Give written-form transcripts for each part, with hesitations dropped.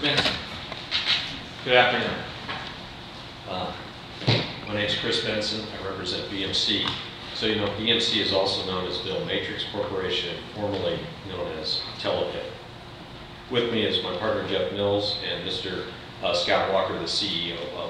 Benson. Good afternoon. My name is Chris Benson. I represent BMC. So you know, BMC is also known as Bill Matrix Corporation, formerly known as Telepay. With me is my partner Jeff Mills and Mr. Scott Walker, the CEO of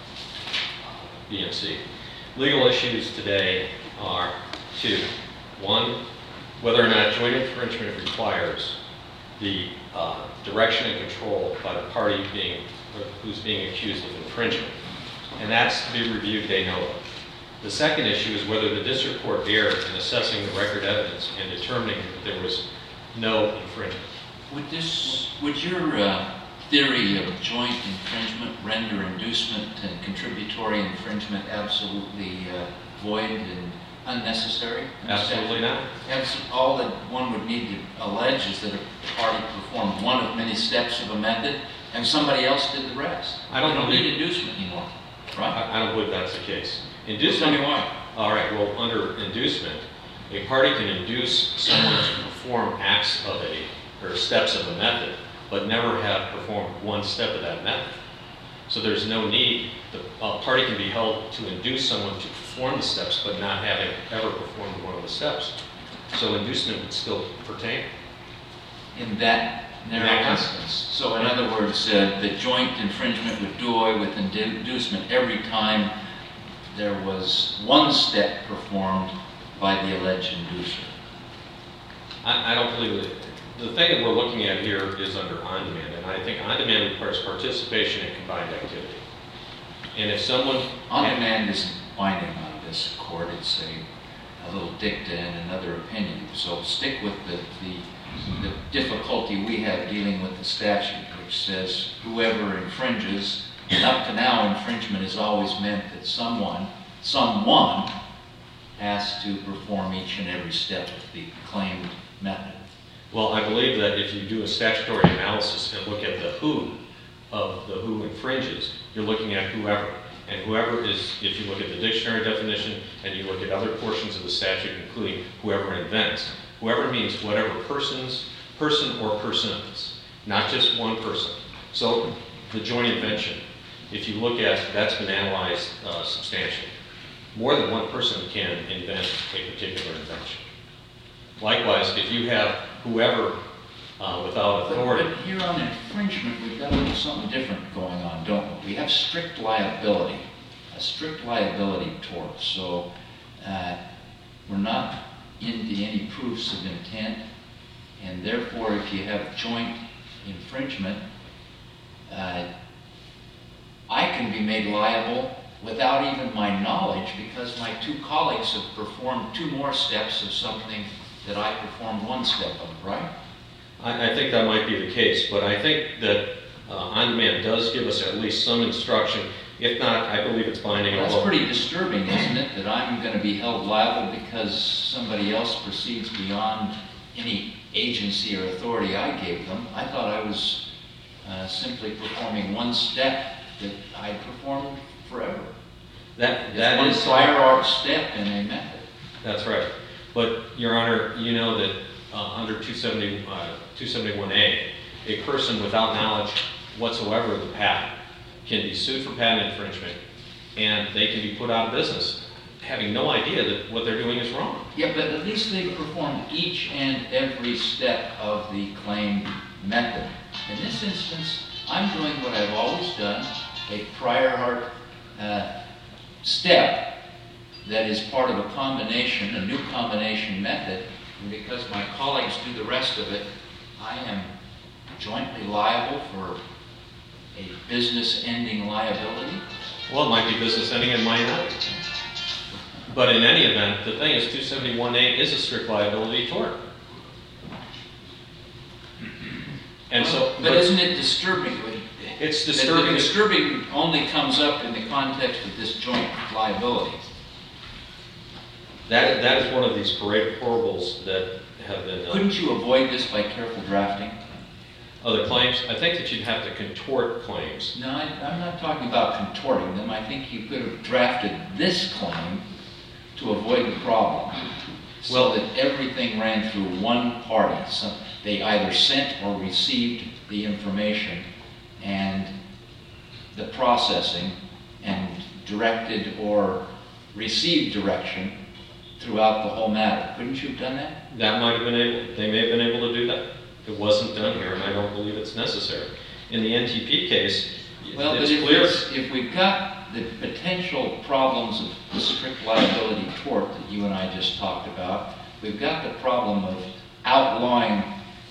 BMC. Legal issues today are two. One, whether or not joint infringement requires the direction and control by the party who's being accused of infringement. And that's to be reviewed de novo. The second issue is whether the district court erred in assessing the record evidence and determining that there was no infringement. Would your theory of joint infringement render inducement and contributory infringement absolutely void and unnecessary? Absolutely not. All that one would need to allege is that a party performed one of many steps of a method and somebody else did the rest. I don't need inducement anymore, right? I don't believe that's the case. Tell me why. All right, well, under inducement, a party can induce someone to perform acts of or steps of a method, but never have performed one step of that method. So there's no need. The party can be held to induce someone to perform the steps, but not having ever performed one of the steps. So inducement would still pertain. In that narrow instance. So in other words, the joint infringement would do away with inducement every time there was one step performed by the alleged inducer. I don't believe it. The thing that we're looking at here is under on-demand, and I think on-demand requires participation in combined activity. And if someone... On-demand isn't binding on this court, it's a little dicta and another opinion. So stick with the difficulty we have dealing with the statute, which says whoever infringes, and up to now infringement has always meant that someone has to perform each and every step of the claimed method. Well, I believe that if you do a statutory analysis and look at the who of the who infringes, you're looking at whoever. And whoever is, if you look at the dictionary definition and you look at other portions of the statute, including whoever invents, whoever means whatever person or persons, not just one person. So the joint invention, if you look at, that's been analyzed substantially. More than one person can invent a particular invention. Likewise, if you have whoever without authority. But here on infringement, we've got a little something different going on, don't we? We have strict liability, a strict liability tort. So we're not into any proofs of intent, and therefore, if you have joint infringement, I can be made liable without even my knowledge because my two colleagues have performed two more steps of something that I performed one step of, right? I think that might be the case, but I think that on-demand does give us at least some instruction. If not, I believe it's binding. Well, that's pretty disturbing, isn't it, that I'm going to be held liable because somebody else proceeds beyond any agency or authority I gave them. I thought I was simply performing one step that I performed forever. That is one prior art step in a method. That's right. But, Your Honor, you know that under 271A, a person without knowledge whatsoever of the patent can be sued for patent infringement, and they can be put out of business, having no idea that what they're doing is wrong. Yeah, but at least they performed each and every step of the claimed method. In this instance, I'm doing what I've always done, a prior art step that is part of a combination, a new combination method, and because my colleagues do the rest of it, I am jointly liable for a business-ending liability. Well, it might be business-ending, it might not. But in any event, the thing is 271A is a strict liability tort. And so, but isn't it disturbing? It's disturbing. The disturbing only comes up in the context of this joint liability. That is one of these parade of horribles that have been... Couldn't you avoid this by careful drafting? Other claims? I think that you'd have to contort claims. No, I'm not talking about contorting them. I think you could have drafted this claim to avoid the problem. So that everything ran through one party. So they either sent or received the information, and the processing and directed or received direction throughout the whole matter. Couldn't you have done that? That might have been able, they may have been able to do that. It wasn't done here, and I don't believe it's necessary. In the NTP case, well, it's but clear. if we've got the potential problems of the strict liability tort that you and I just talked about, we've got the problem of outlawing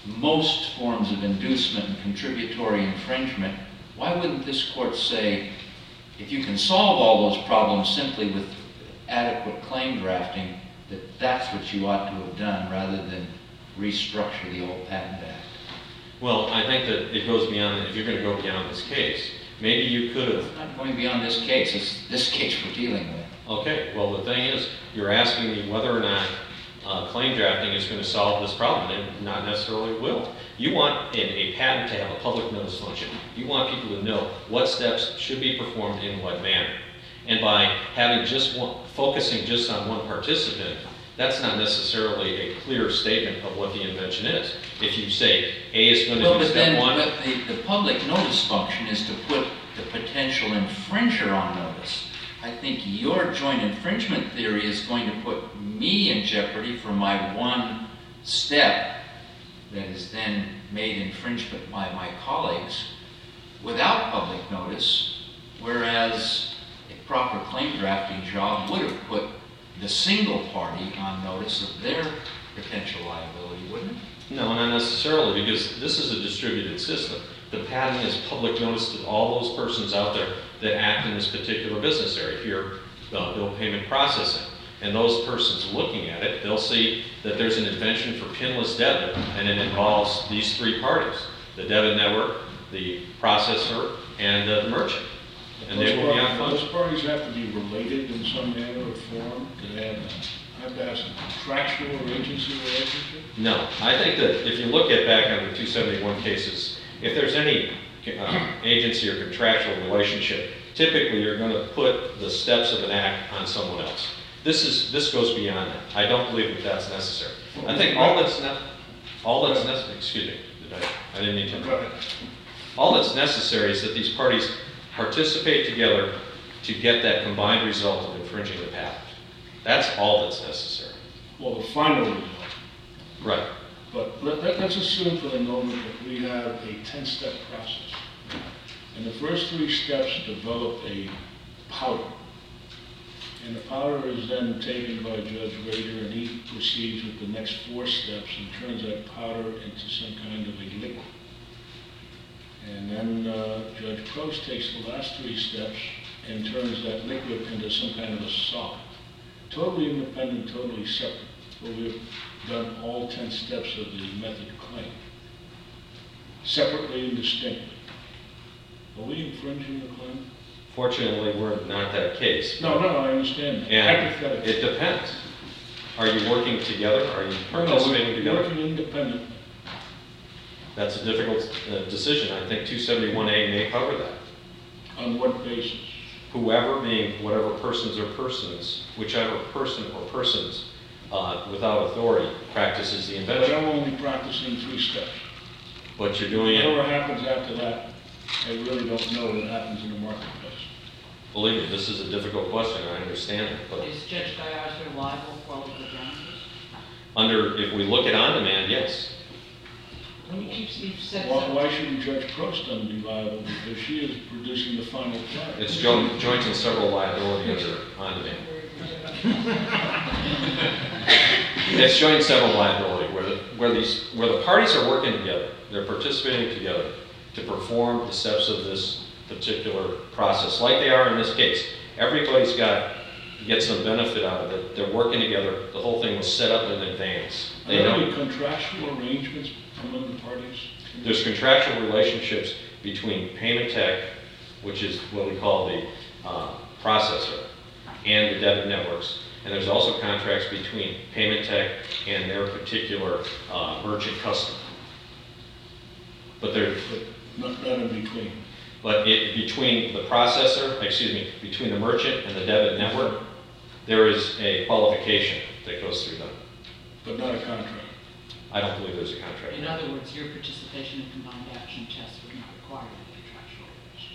most forms of inducement and contributory infringement. Why wouldn't this court say, if you can solve all those problems simply with adequate claim drafting, that that's what you ought to have done rather than restructure the old Patent Act? Well, I think that it goes beyond, if you're going to go beyond this case, maybe you could have. It's not going beyond this case. It's this case we're dealing with. Okay, well, the thing is, you're asking me whether or not claim drafting is going to solve this problem, and not necessarily will. You want a patent to have a public notice function. You want people to know what steps should be performed in what manner. And by having just focusing just on one participant, that's not necessarily a clear statement of what the invention is. If you say A is going to do step one. But the public notice function is to put the potential infringer on notice. I think your joint infringement theory is going to put me in jeopardy for my one step that is then made infringement by my colleagues without public notice, whereas a proper claim drafting job would have put the single party on notice of their potential liability, wouldn't it? No, not necessarily, because this is a distributed system. The patent is public notice to all those persons out there that act in this particular business area. If you're bill payment processing, and those persons looking at it, they'll see that there's an invention for pinless debit, and it involves these three parties: the debit network, the processor, and the merchant. And they will be on function. Those parties have to be related in some manner or form. Do they have to have some contractual or agency relationship? No, I think that if you look at back on the 271 cases, if there's any agency or contractual relationship, typically you're going to put the steps of an act on someone else. This goes beyond that. I don't believe that that's necessary. I think all that's necessary. Excuse me, I didn't mean to interrupt. All that's necessary is that these parties participate together to get that combined result of infringing the patent. That's all that's necessary. Well, the final result. Right. But let's assume for the moment that we have a 10-step process. And the first 3 steps develop a powder. And the powder is then taken by Judge Rader, and he proceeds with the next 4 steps and turns that powder into some kind of a liquid. And then Judge Prost takes the last 3 steps and turns that liquid into some kind of a solid. Totally independent, totally separate. But we've done all 10 steps of the method of claim, separately and distinctly. Are we infringing the claim? Fortunately, we're not that case. No, I understand that. And Hypothetically. it depends. Are you working together? Are you participating together? Working independently. That's a difficult decision. I think 271A may cover that. On what basis? Whoever, being whatever persons or persons, whichever person or persons without authority practices the But invention. I'm only practicing 3 steps. But you're doing it, Whatever happens after that, I really don't know what happens in the marketplace. believe me, this is a difficult question. I understand it. But Is Judge Gaiarzo liable for all of the damages? if we look at on-demand, yes. Well, you've said Why shouldn't Judge Proston be liable? Because she is producing the final product. It's joint and several liability under on-demand. It's joint and several liability where the parties are working together. They're participating together to perform the steps of this particular process, like they are in this case. Everybody's get some benefit out of it. They're working together. The whole thing was set up in advance. Are there any contractual arrangements among the parties? There's contractual relationships between Payment Tech, which is what we call the processor, and the debit networks. And there's also contracts between Payment Tech and their particular merchant customer. But they're Not in between. But between the processor, between the merchant and the debit network, there is a qualification that goes through them. But not a contract. I don't believe there's a contract. In other words, your participation in combined action tests would not require a contract.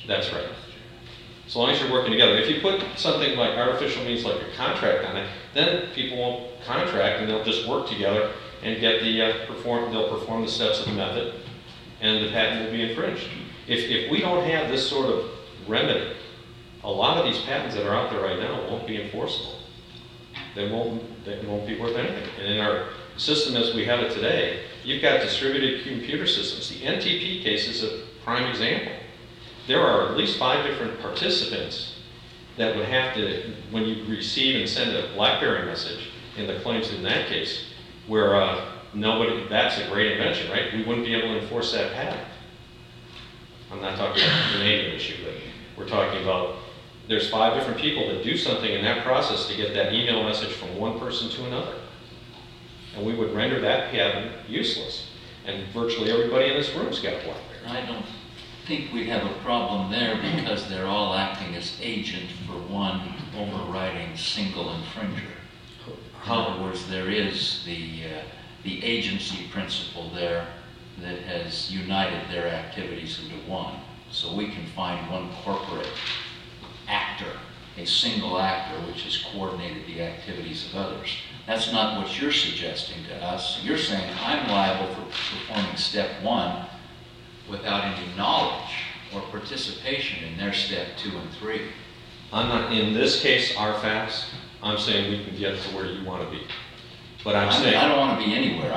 That's right. As long as you're working together. If you put something like artificial means like a contract on it, then people won't contract and they'll just work together and get they'll perform the steps of the method and the patent will be infringed. If we don't have this sort of remedy, a lot of these patents that are out there right now won't be enforceable. They won't be worth anything. And in our system as we have it today, you've got distributed computer systems. The NTP case is a prime example. There are at least 5 different participants that would have to, when you receive and send a BlackBerry message in the claims in that case, where that's a great invention, right? We wouldn't be able to enforce that patent. I'm not talking about the Canadian issue, but we're talking about there's 5 different people that do something in that process to get that email message from one person to another. And we would render that patent useless. And virtually everybody in this room's got a BlackBerry. I don't think we have a problem there because they're all acting as agent for one overriding single infringer. In other words, there is the agency principle there that has united their activities into one. So we can find one corporate actor, a single actor, which has coordinated the activities of others. That's not what you're suggesting to us. You're saying I'm liable for performing step 1 without any knowledge or participation in their step 2 and 3. I'm not, in this case, our facts, I'm saying we can get to where you want to be. But I'm saying... I don't want to be anywhere.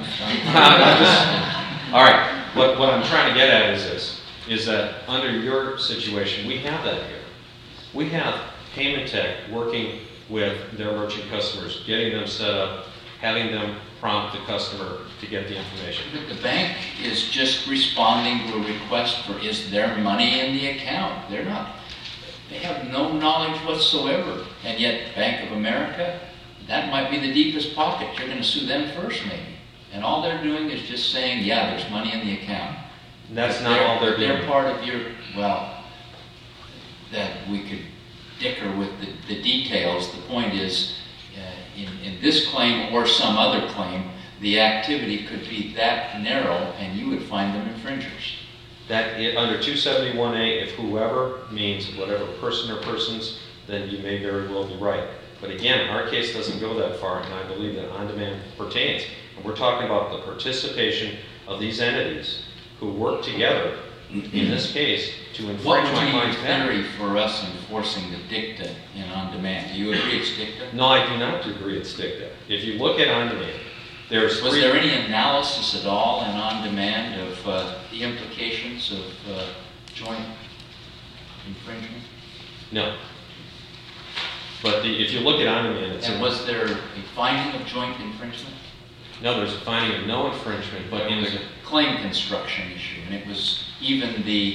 All right, what I'm trying to get at is this, is that under your situation, we have that here. We have Payment Tech working with their merchant customers, getting them set up, having them prompt the customer to get the information. But the bank is just responding to a request for, is there money in the account? They have no knowledge whatsoever. And yet Bank of America, that might be the deepest pocket. You're going to sue them first maybe. And all they're doing is just saying, yeah, there's money in the account. That's not all they're doing. They're part of your, well, that we could dicker with the details. The point is, in this claim or some other claim, the activity could be that narrow and you would find them infringers. That under 271A, if whoever means whatever person or persons, then you may very well be right. But again, our case doesn't go that far, and I believe that on-demand pertains. And we're talking about the participation of these entities who work together, in this case, to infringe What my would be client's your patent. theory for us enforcing the dicta in on-demand? Do you agree it's dicta? No, I do not agree it's dicta. If you look at on-demand, there's Was three... there any analysis at all in on-demand of the implications of joint infringement? No. But if you look at on-demand, it's... And was there a finding of joint infringement? No, there's a finding of no infringement, but It in was the... a claim construction issue, and it was even the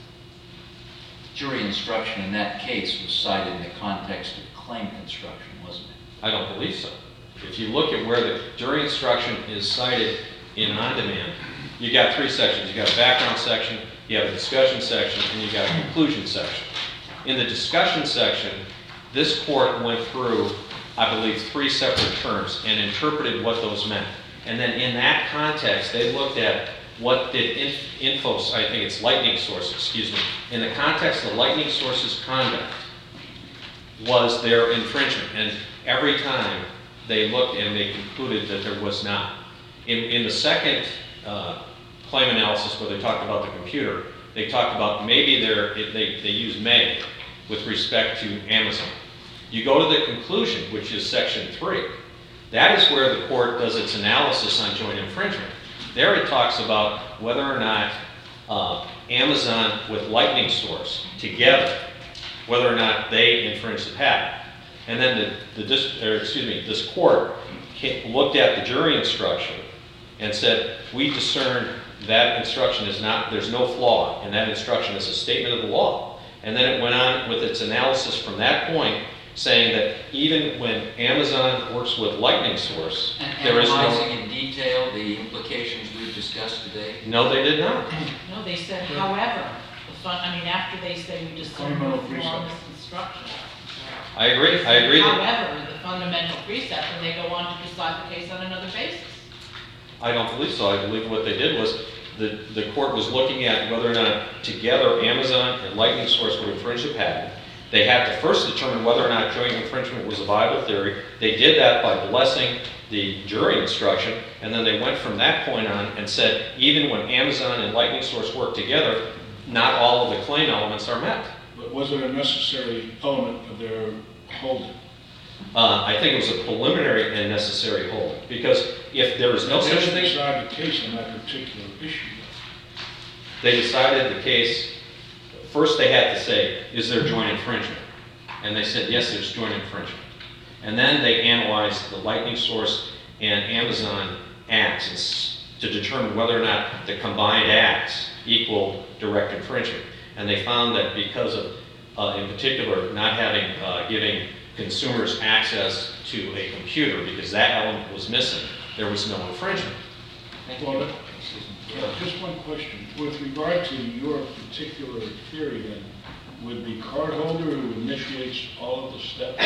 jury instruction in that case was cited in the context of claim construction, wasn't it? I don't believe so. If you look at where the jury instruction is cited in on-demand, you got 3 sections. You got a background section, you have a discussion section, and you got a conclusion section. In the discussion section, this court went through, I believe, 3 separate terms and interpreted what those meant. And then in that context, they looked at what did Infos, I think it's Lightning Source, excuse me, in the context of Lightning Source's conduct, was there infringement? And every time they looked and they concluded that there was not. In the second claim analysis where they talked about the computer, they talked about maybe they used May with respect to Amazon. You go to the conclusion, which is section 3. That is where the court does its analysis on joint infringement. There it talks about whether or not Amazon with Lightning Source together, whether or not they infringe the patent. And then this court looked at the jury instruction and said, we discern that instruction is not, there's no flaw, and that instruction is a statement of the law. And then it went on with its analysis from that point, saying that even when Amazon works with Lightning Source, there is no... Analyzing in detail the implications we've discussed today? No, they did not. No, they said, however, after they say we just don't Fundamental move along precept. this instruction. I agree. I agree. However, the fundamental precept, and they go on to decide the case on another basis. I don't believe so. I believe what they did was the court was looking at whether or not together Amazon and Lightning Source would infringe the patent. They had to first determine whether or not joint infringement was a viable theory. They did that by blessing the jury instruction, and then they went from that point on and said, even when Amazon and Lightning Source work together, not all of the claim elements are met. But was it a necessary element of their holding? I think it was a preliminary and necessary holding, because if there was no They such didn't thing, decide the case on that particular issue. they decided the case. First, they had to say, is there joint infringement? And they said, yes, there's joint infringement. And then they analyzed the Lightning Source and Amazon acts to determine whether or not the combined acts equal direct infringement. And they found that because of, in particular, not having, giving consumers access to a computer, because that element was missing, there was no infringement. Well, just one question. With regard to your particular theory, then, would the cardholder who initiates all of the steps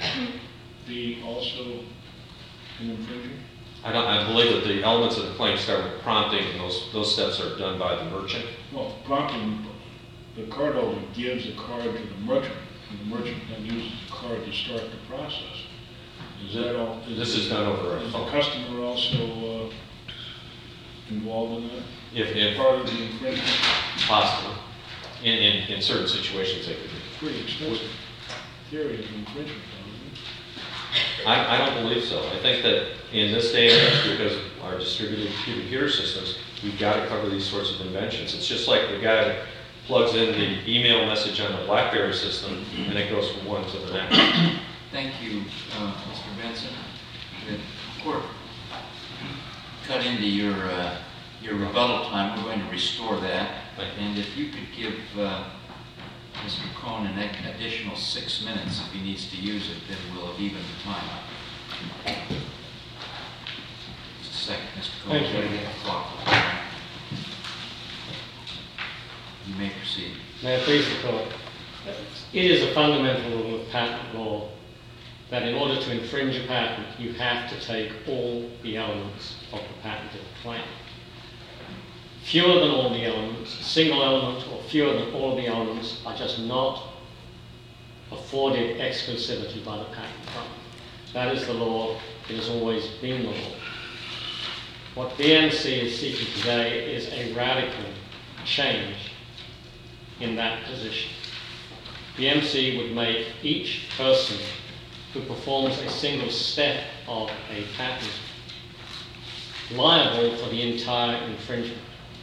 be also an infringer? I believe that the elements of the claim start with prompting, and those steps are done by the merchant. Well, prompting, the cardholder gives a card to the merchant, and the merchant then uses the card to start the process. Is that all? This is done over a Is the phone. customer also involved in that? If Part of the infringement? possible. In certain situations, they could be. Pretty extensive theory of infringement, though, isn't it? I don't believe so. I think that in this day and age, because of our distributed computer systems, we've got to cover these sorts of inventions. It's just like the guy that plugs in the email message on the BlackBerry system, and it goes from one to the next. Thank you, Mr. Benson. The court cut into your rebuttal time. We're going to restore that. And if you could give Mr. Cohn an additional 6 minutes if he needs to use it, then we'll have evened the time up. Just a second, Mr. Cohn. Thank you. Ready to get the clock. You may proceed. May I please the court? It is a fundamental rule of patent law that in order to infringe a patent, you have to take all the elements of the patented claim. Fewer than all the elements, a single element or fewer than all the elements are just not afforded exclusivity by the patent company. That is the law. It has always been the law. What BMC is seeking today is a radical change in that position. BMC would make each person who performs a single step of a patent liable for the entire infringement.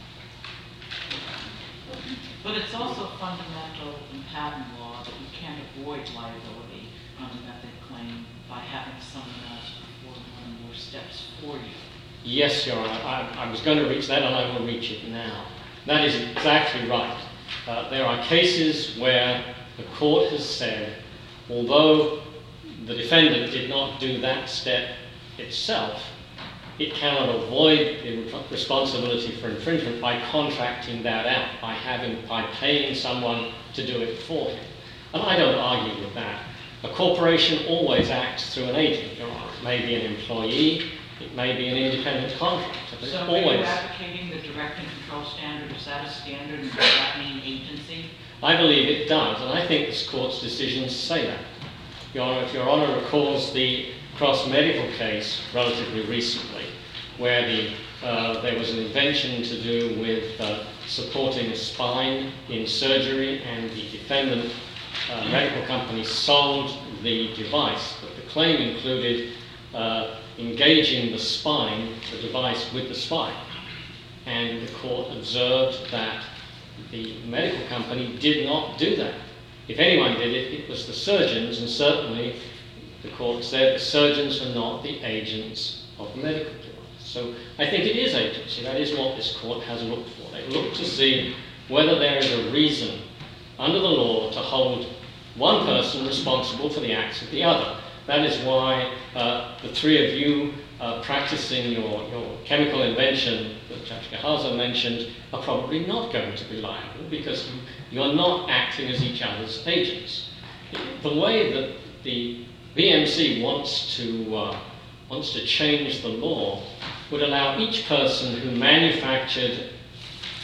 But it's also fundamental in patent law that you can't avoid liability on a method claim by having someone else perform one or more steps for you. Yes, Your Honor, I was going to reach that and I will reach it now. That is exactly right. There are cases where the court has said, although the defendant did not do that step itself, it cannot avoid the responsibility for infringement by contracting that out, by paying someone to do it for him. And I don't argue with that. A corporation always acts through an agent, Your Honor. It may be an employee, it may be an independent contractor, but So it are you always... advocating the direct and control standard? Is that a standard, and does that mean agency? I believe it does, and I think this court's decisions say that. Your Honor, if Your Honor recalls the cross-medical case relatively recently, where there was an invention to do with supporting a spine in surgery, and the defendant medical company sold the device, but the claim included engaging the spine, the device with the spine. And the court observed that the medical company did not do that. If anyone did it, it was the surgeons, and certainly the court said the surgeons are not the agents of the medical device. So I think it is agency. That is what this court has looked for. They looked to see whether there is a reason under the law to hold one person responsible for the acts of the other. That is why the three of you practicing your chemical invention that Judge Gahaza mentioned are probably not going to be liable because you're not acting as each other's agents. The way that the BMC wants to change the law would allow each person who manufactured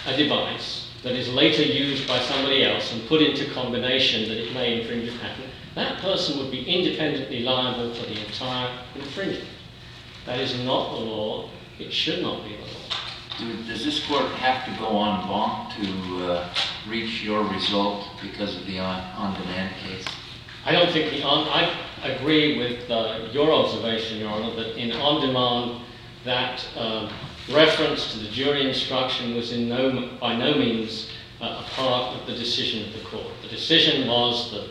a device that is later used by somebody else and put into combination that it may infringe a patent, that person would be independently liable for the entire infringement. That is not the law. It should not be the law. Does this court have to go en banc to reach your result because of the on-demand case? I don't think I agree with your observation, Your Honour, that in on-demand that reference to the jury instruction was by no means a part of the decision of the court. The decision was that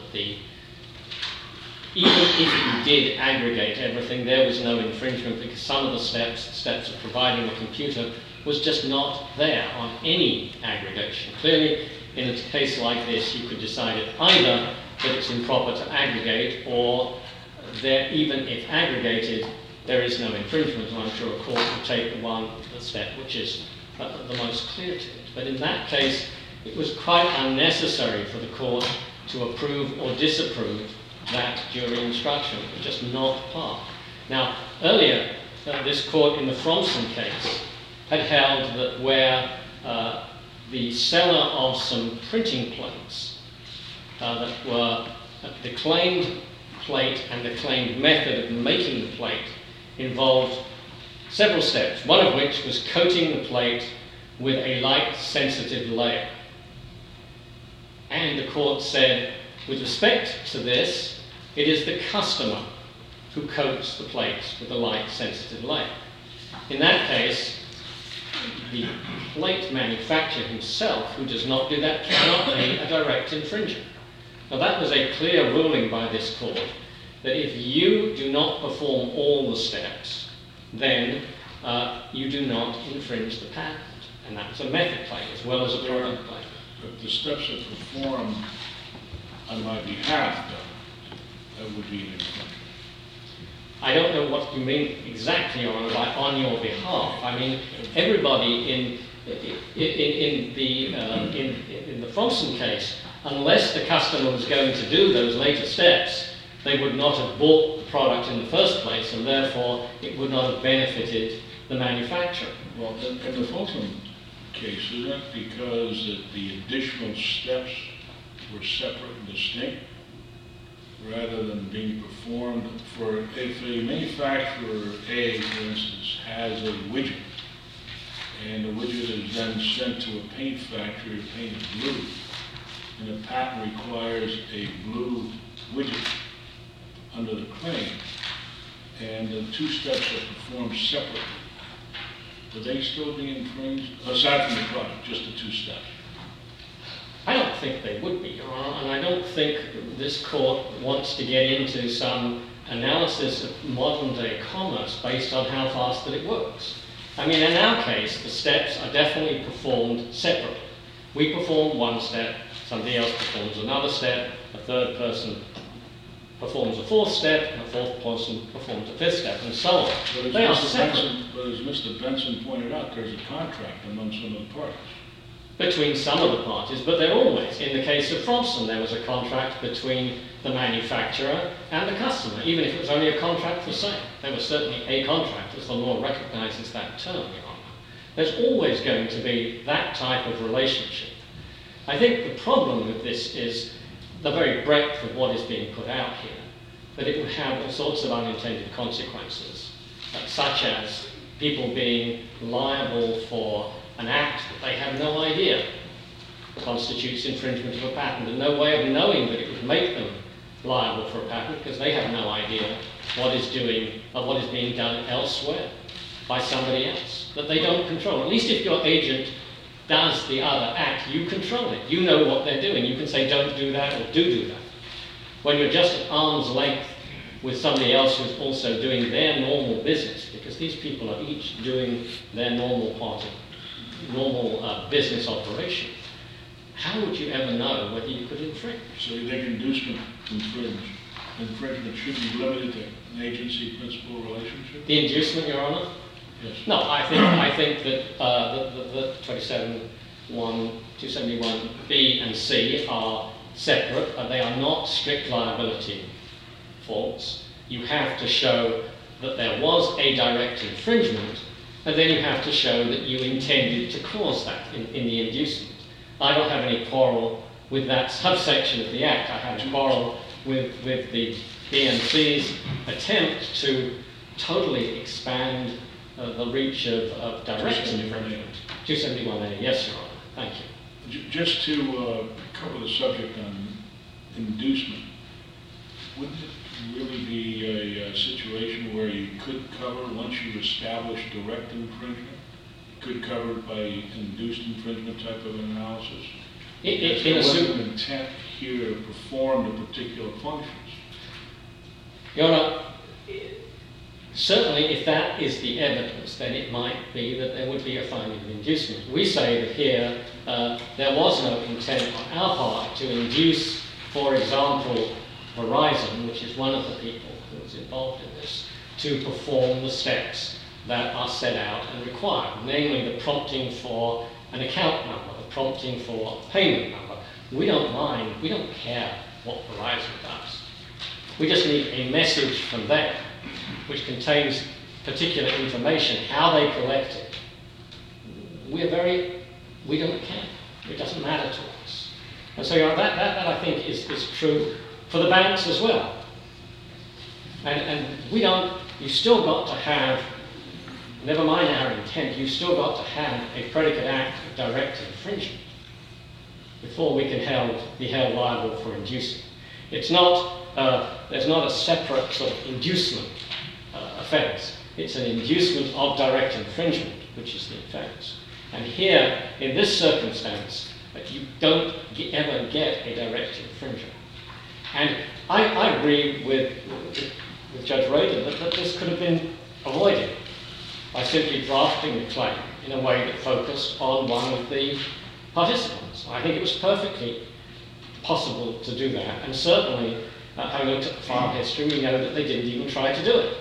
even if you did aggregate everything, there was no infringement because some of the steps of providing the computer was just not there on any aggregation. Clearly, in a case like this, you could decide it either that it's improper to aggregate, or that even if aggregated, there is no infringement, and I'm sure a court would take the step which is the most clear to it. But in that case, it was quite unnecessary for the court to approve or disapprove that jury instruction. It was just not part. Now, earlier, this court in the Fromson case had held that where the seller of some printing plates that were the claimed plate and the claimed method of making the plate involved several steps, one of which was coating the plate with a light-sensitive layer. And the court said, with respect to this, it is the customer who coats the plates with a light-sensitive layer. In that case, the plate manufacturer himself, who does not do that, cannot be a direct infringer. Now that was a clear ruling by this court, that if you do not perform all the steps, then you do not infringe the patent. And that's a method claim as well as a product claim. If the steps are performed on my behalf, though, that would be an infringement. I don't know what you mean exactly on your behalf. I mean, everybody in the Fromson case, unless the customer was going to do those later steps, they would not have bought the product in the first place, and therefore it would not have benefited the manufacturer. Well, in the Fulton case, isn't it because the additional steps were separate and distinct, rather than being performed for, if a manufacturer A, for instance, has a widget, and the widget is then sent to a paint factory to paint it blue, and the patent requires a blue widget under the claim, and the two steps are performed separately, would they still be infringed, aside from the product, just the two steps? I don't think they would be, Your Honor, and I don't think this court wants to get into some analysis of modern-day commerce based on how fast that it works. I mean, in our case, the steps are definitely performed separately. We perform one step, somebody else performs another step, a third person performs a fourth step, and a fourth person performs a fifth step, and so on. They are separate. But as Mr. Benson pointed out, there's a contract among some of the parties. Between some of the parties, but they're always. In the case of Fromson, there was a contract between the manufacturer and the customer, even if it was only a contract for sale. There was certainly a contract, as the law recognizes that term, Your Honor. There's always going to be that type of relationship. I think the problem with this is the very breadth of what is being put out here, that it would have all sorts of unintended consequences, such as people being liable for an act that they have no idea constitutes infringement of a patent, and no way of knowing that it would make them liable for a patent because they have no idea what is being done elsewhere by somebody else that they don't control. At least if your agent does the other act, you control it. You know what they're doing. You can say, don't do that, or do that. When you're just at arm's length with somebody else who's also doing their normal business, because these people are each doing their normal part of business operation, how would you ever know whether you could infringe? So you think inducement infringement should be limited to an agency-principal relationship? The inducement, Your Honor? Yes. No, I think that the 271B and C are separate, and they are not strict liability faults. You have to show that there was a direct infringement, and then you have to show that you intended to cause that in the inducement. I don't have any quarrel with that subsection of the Act. I have a quarrel with the BNC's attempt to totally expand the reach of direct infringement. 271A, yes, Your Honor. Thank you. Just to cover the subject on inducement, wouldn't it really be a situation where you could cover, once you've established direct infringement, could cover it by induced infringement type of analysis? In There a suit, wasn't intent here to perform the particular functions. Your Honor, certainly if that is the evidence, then it might be that there would be a finding of inducement. We say that here there was no intent on our part to induce, for example, Verizon, which is one of the people who was involved in this, to perform the steps that are set out and required, namely the prompting for an account number, the prompting for a payment number. We don't mind, we don't care what Verizon does. We just need a message from them which contains particular information, how they collect it. We don't care. It doesn't matter to us. And so that I think is true for the banks as well. And you still got to have, never mind our intent, you've still got to have a predicate act of direct infringement before we can be held liable for inducing. It's not, there's not a separate sort of inducement offence. It's an inducement of direct infringement, which is the offence. And here, in this circumstance, you don't ever get a direct infringer. And I agree with Judge Reagan that this could have been avoided by simply drafting the claim in a way that focused on one of the participants. I think it was perfectly possible to do that, and certainly, having looked at the file history, we know that they didn't even try to do it.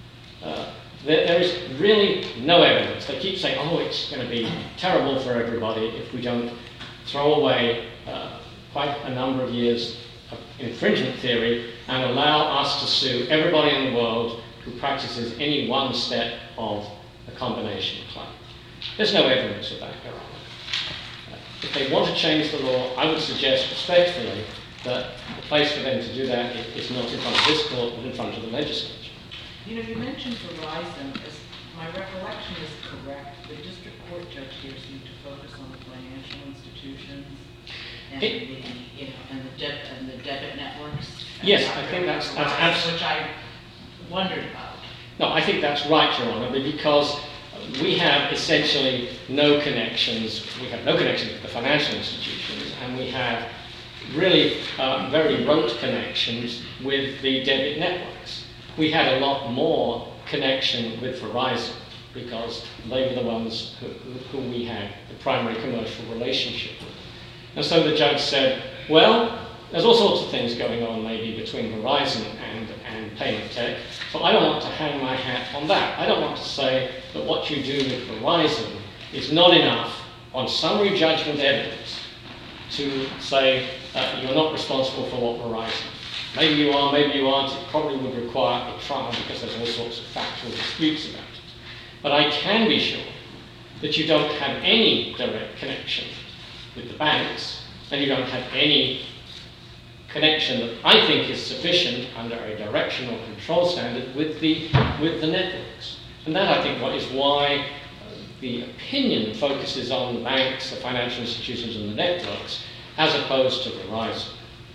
There is really no evidence. They keep saying, oh, it's going to be terrible for everybody if we don't throw away quite a number of years of infringement theory and allow us to sue everybody in the world who practices any one step of a combination claim. There's no evidence of that, Your Honor. If they want to change the law, I would suggest respectfully that the place for them to do that is not in front of this court, but in front of the legislature. You know, you mentioned Verizon. As my recollection is correct, the district court judge here seemed to focus on the financial institutions and the debit networks. Yes, I think that's absolutely. Which I wondered about. No, I think that's right, Your Honor, because we have essentially no connections. We have no connections with the financial institutions, and we have really very rote connections with the debit networks. We had a lot more connection with Verizon because they were the ones who we had the primary commercial relationship with. And so the judge said, well, there's all sorts of things going on maybe between Verizon and Payment Tech, so I don't want to hang my hat on that. I don't want to say that what you do with Verizon is not enough on summary judgment evidence to say you're not responsible for what Verizon. Maybe you are, maybe you aren't. It probably would require a trial because there's all sorts of factual disputes about it. But I can be sure that you don't have any direct connection with the banks, and you don't have any connection that I think is sufficient under a directional control standard with the networks. And that, I think, is why the opinion focuses on the banks, the financial institutions, and the networks, as opposed to Verizon.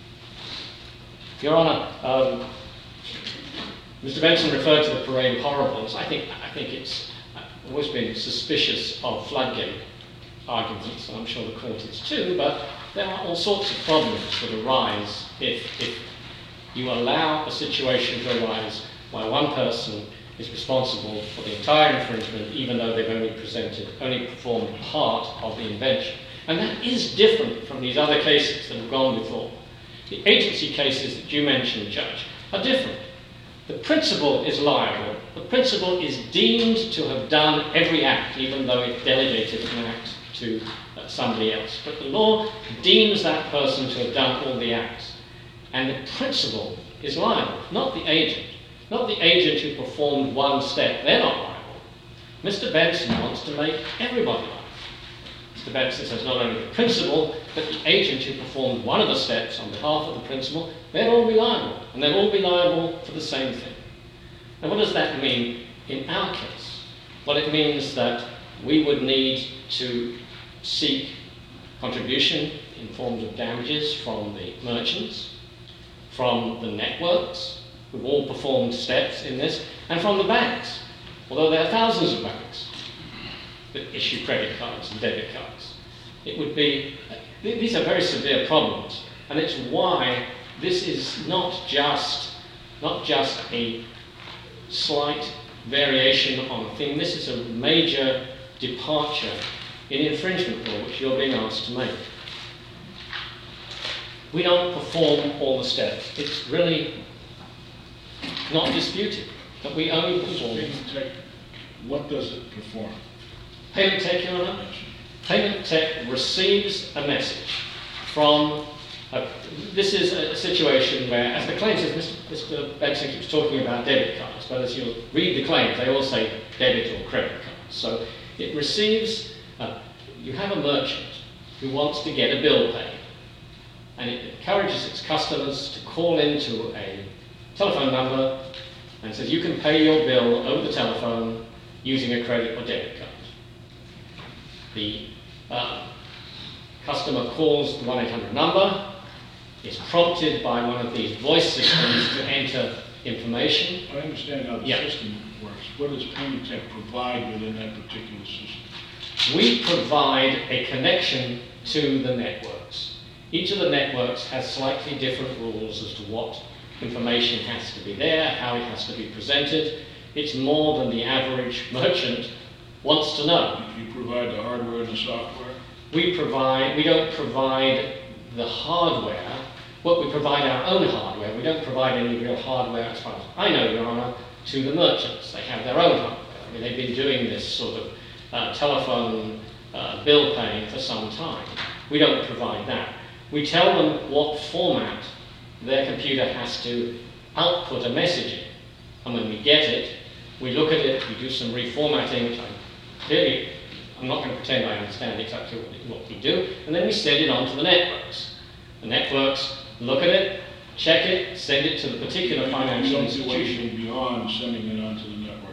Your Honour, Mr. Benson referred to the parade of horribles. I think it's always been suspicious of floodgate arguments, and I'm sure the court is too, but there are all sorts of problems that arise if you allow a situation to arise where one person is responsible for the entire infringement, even though they've only performed part of the invention. And that is different from these other cases that have gone before. The agency cases that you mentioned, Judge, are different. The principal is liable. The principal is deemed to have done every act, even though it delegated an act to somebody else. But the law deems that person to have done all the acts. And the principal is liable, not the agent. Not the agent who performed one step. They're not liable. Mr. Benson wants to make everybody liable. Mr. Benson says not only the principal, but the agent who performed one of the steps on behalf of the principal, they'll all be liable, and they'll all be liable for the same thing. Now, what does that mean in our case? Well, it means that we would need to seek contribution in forms of damages from the merchants, from the networks, who've all performed steps in this, and from the banks, although there are thousands of banks that issue credit cards and debit cards. It would be, these are very severe problems, and it's why this is not just a slight variation on a theme. This is a major departure in infringement law, which you're being asked to make. We don't perform all the steps. It's really not disputed that we only perform. Payment Tech, what does it perform? Payment Tech, Your Honor? Payment Tech receives a message from, this is a situation where, as the claim says, Mr. Benson keeps talking about debit cards, but as you read the claims, they all say debit or credit cards. So it receives, you have a merchant who wants to get a bill paid, and it encourages its customers to call into a telephone number and says you can pay your bill over the telephone using a credit or debit card. The customer calls the 1-800 number, is prompted by one of these voice systems to enter information. I understand how the system works. What does Payment Tech provide within that particular system? We provide a connection to the networks. Each of the networks has slightly different rules as to what information has to be there, how it has to be presented. It's more than the average merchant wants to know. You provide the hardware and the software? We don't provide the hardware. Well, we provide our own hardware. We don't provide any real hardware, as far as I know, Your Honor, to the merchants. They have their own hardware. I mean, they've been doing this sort of telephone bill paying for some time. We don't provide that. We tell them what format their computer has to output a message in. And when we get it, we look at it, we do some reformatting, which I'm not going to pretend I understand exactly what we do, and then we send it on to the networks. The networks look at it, check it, send it to the particular financial institution. You don't do anything beyond sending it onto the network.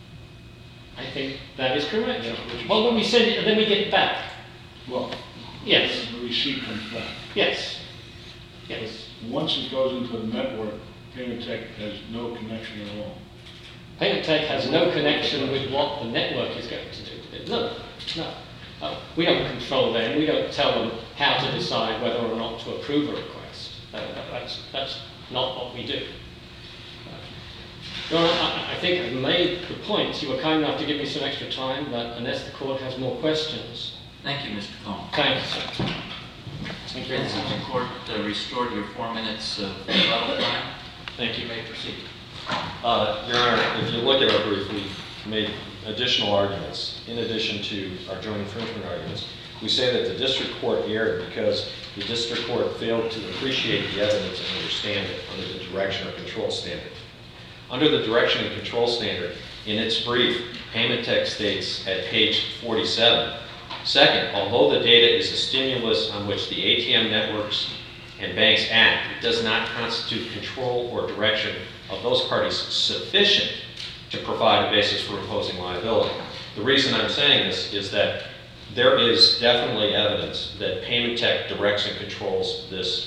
I think that is correct. Well, when we send it, and then we get it back. Well, yes. The receipt comes back. Yes. Yes. Once it goes into the network, Payment Tech has no connection at all. Payment Tech has no connection with what the network is going to do with it. No. We don't control them. We don't tell them how to decide whether or not to approve a request. That's not what we do. Your Honor, I think I've made the point. You were kind enough to give me some extra time, but unless the court has more questions. Thank you, Mr. Cohn. Thank you, sir. Thank you. Since the court restored your 4 minutes of rebuttal time, Thank you. you may proceed. Your Honor, if you look at our brief, we made additional arguments in addition to our joint infringement arguments. We say that the district court erred because the district court failed to appreciate the evidence and understand it under the direction or control standard. Under the direction and control standard, in its brief, Payment Tech states at page 47, second, although the data is a stimulus on which the ATM networks and banks act, it does not constitute control or direction of those parties sufficient to provide a basis for imposing liability. The reason I'm saying this is that there is definitely evidence that Payment Tech directs and controls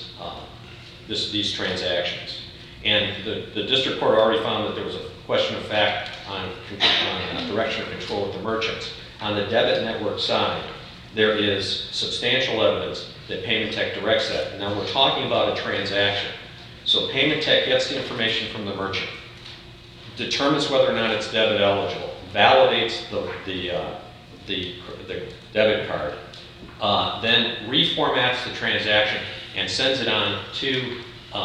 these transactions. And the district court already found that there was a question of fact on direction or control of the merchants. On the debit network side, there is substantial evidence that Payment Tech directs that. Now we're talking about a transaction. So Payment Tech gets the information from the merchant, determines whether or not it's debit eligible, validates the debit card, then reformats the transaction and sends it on to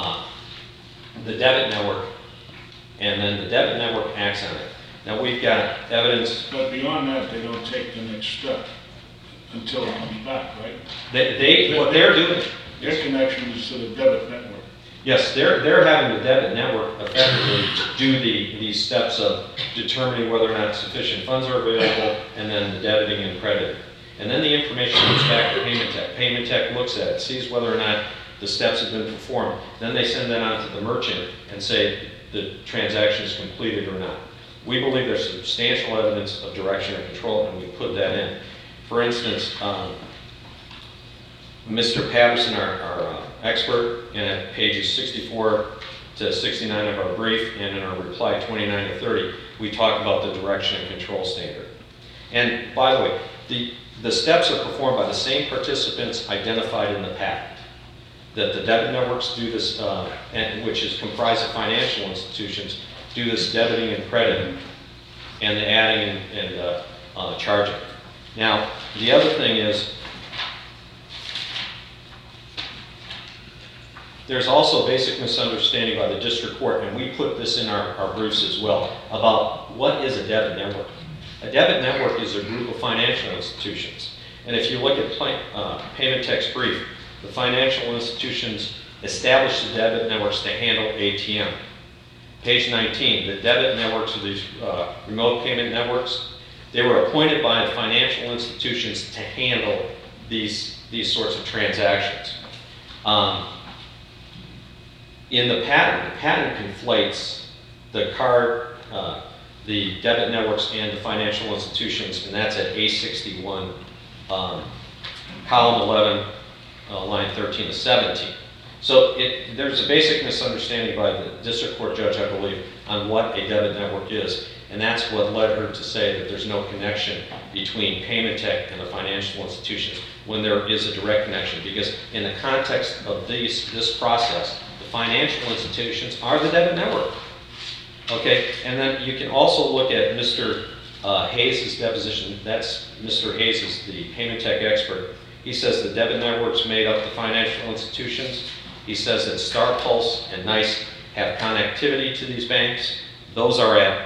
the debit network, and then the debit network acts on it. Now we've got evidence. But beyond that, they don't take the next step until it comes back, right? What they're doing. Their connection is to the debit network. Yes, they're having the debit network effectively do these steps of determining whether or not sufficient funds are available, and then the debiting and crediting. And then the information comes back to Payment Tech. Payment Tech looks at it, sees whether or not the steps have been performed. Then they send that on to the merchant and say the transaction is completed or not. We believe there's substantial evidence of direction and control, and we put that in. For instance, Mr. Patterson, our expert, and at pages 64 to 69 of our brief, and in our reply 29 to 30, we talk about the direction and control standard. And by the way, the steps are performed by the same participants identified in the patent. That the debit networks do this, which is comprised of financial institutions, do this debiting and crediting, and the adding and charging. Now, the other thing is, there's also basic misunderstanding by the district court, and we put this in our briefs as well, about what is a debit network. A debit network is a group of financial institutions. And if you look at Payment Tech's brief, the financial institutions establish the debit networks to handle ATM. Page 19, the debit networks are these remote payment networks. They were appointed by the financial institutions to handle these sorts of transactions. In the patent conflates the card, the debit networks and the financial institutions, and that's at A61, column 11, line 13 to 17. So there's a basic misunderstanding by the district court judge, I believe, on what a debit network is, and that's what led her to say that there's no connection between Payment Tech and the financial institutions when there is a direct connection, because in the context of this process, the financial institutions are the debit network. Okay, and then you can also look at Mr. Hayes' deposition. That's Mr. Hayes is the Payment Tech expert. He says the debit networks made up the financial institutions. He says that StarPulse and NICE have connectivity to these banks. Those are at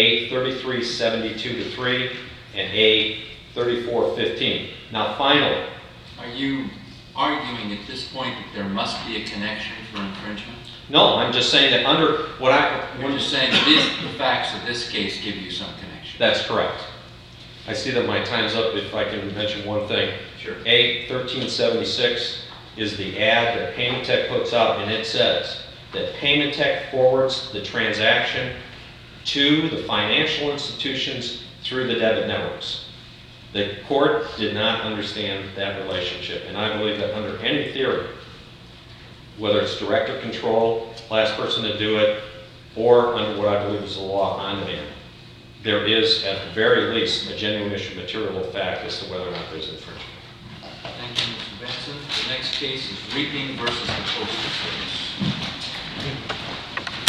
A3372-3 and A3415. Now finally, Are you arguing at this point that there must be a connection for infringement? no, I'm just saying that under what You're just saying that the facts of this case give you some connection. That's correct. I see that my time's up. If I can mention one thing. Sure. A1376 is the ad that Payment Tech puts out, and it says that Payment Tech forwards the transaction to the financial institutions through the debit networks. The court did not understand that relationship, and I believe that under any theory, whether it's director control, last person to do it, or under what I believe is the law on demand, there is, at the very least, a genuine issue of material fact as to whether or not there's infringement. Thank you, Mr. Benson. The next case is Reaping versus the Postal Service.